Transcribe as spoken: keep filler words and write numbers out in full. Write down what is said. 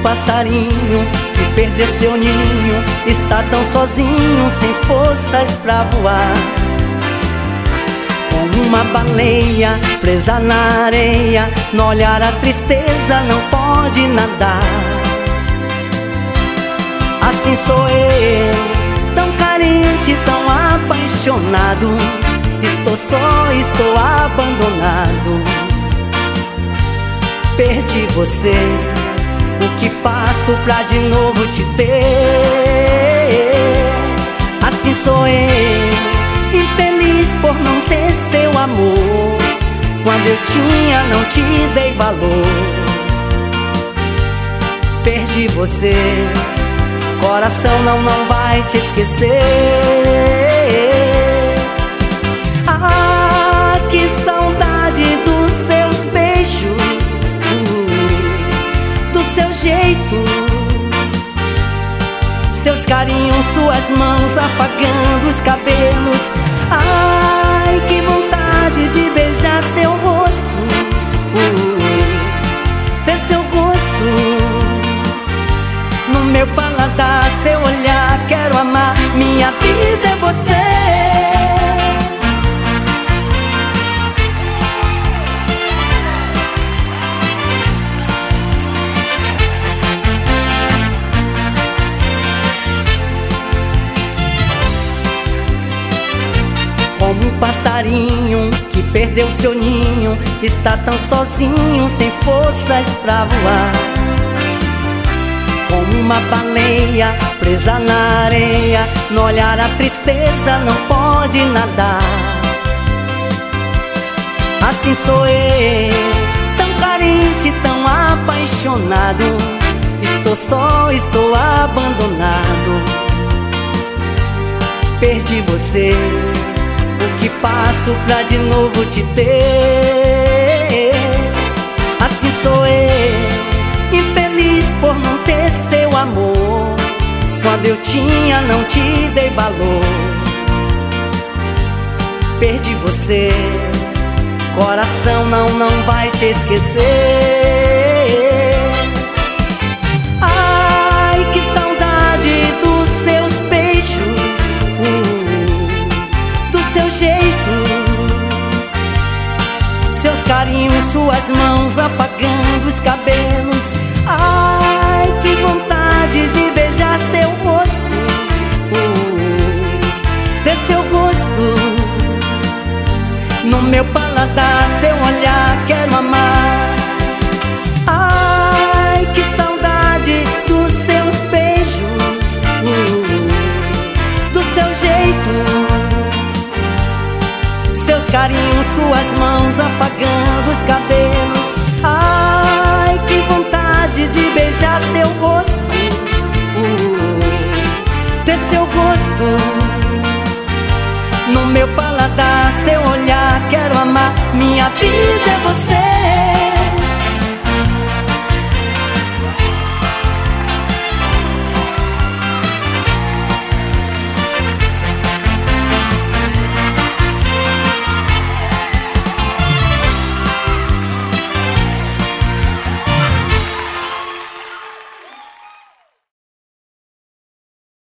passarinho que perdeu seu ninho, está tão sozinho, sem forças pra voar. Como uma baleia presa na areia, no olhar a tristeza não pode nadar. Assim sou eu, tão carente, tão apaixonado. Estou só, estou abandonado. Perdi você, o que faço pra de novo te ter? Assim sou eu, infeliz por não ter seu amor. Quando eu tinha, não te dei valor. Perdi você, coração não, não vai te esquecer. Ah, que saudade dos seus beijos, do seu jeito, seus carinhos, suas mãos afagando os cabelos. Ai, que vontade de beijar seu rosto, ter seu gosto no meu paladar, seu olhar. Quero amar, minha vida é você. Como um passarinho que perdeu seu ninho, está tão sozinho, sem forças pra voar. Como uma baleia presa na areia, no olhar a tristeza não pode nadar. Assim sou eu, tão carente, tão apaixonado. Estou só, estou abandonado. Perdi você, o que faço pra de novo te ter? Assim sou eu, infeliz por não ter seu amor. Quando eu tinha, não te dei valor. Perdi você, coração não, não vai te esquecer. Ai, que saudade dos seus beijos, do seu jeito, seus carinhos, suas mãos afagando os cabelos. Ai, que vontade de beijar seu rosto, ter seu gosto no meu paladar, seu olhar. Quero amar. Ai, que saudade dos seus beijos, do seu jeito, seus carinhos, suas mãos afagando os cabelos. Ai, que vontade de beijar seu rosto, ter seu gosto no meu paladar, seu olhar. Quero amar, minha vida é você.